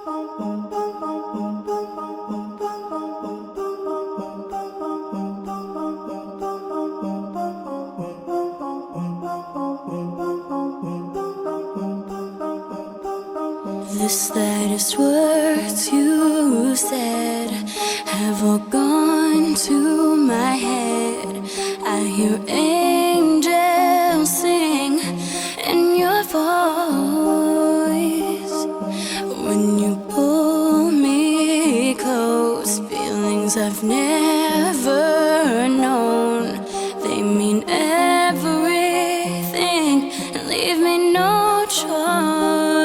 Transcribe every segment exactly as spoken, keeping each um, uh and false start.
The slightest words you said have all gone to my head. I hear angels sing in your voice. When you pull me close, feelings I've never known, they mean everything and leave me no choice.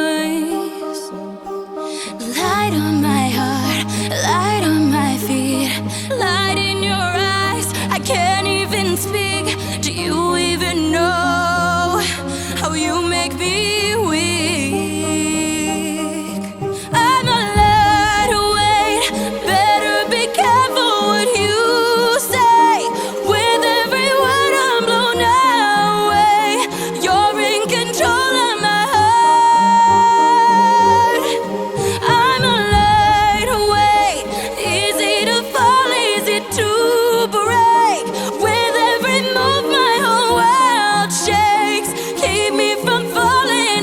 Light on my heart, light on my feet, light in your eyes, I can't even speak. Do you even know how you make me weak? I'm a lightweight, better be careful what you say. With every word I'm blown away, you're in control of my heart. I'm a lightweight, easy to fall, easy to break. With every move my whole world shakes, keep me from falling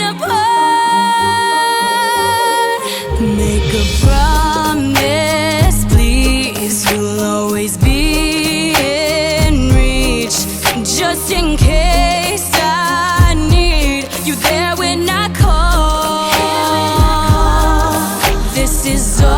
apart. Make a promise, please, you'll always be in reach. Just in case I need you there when I call. This is all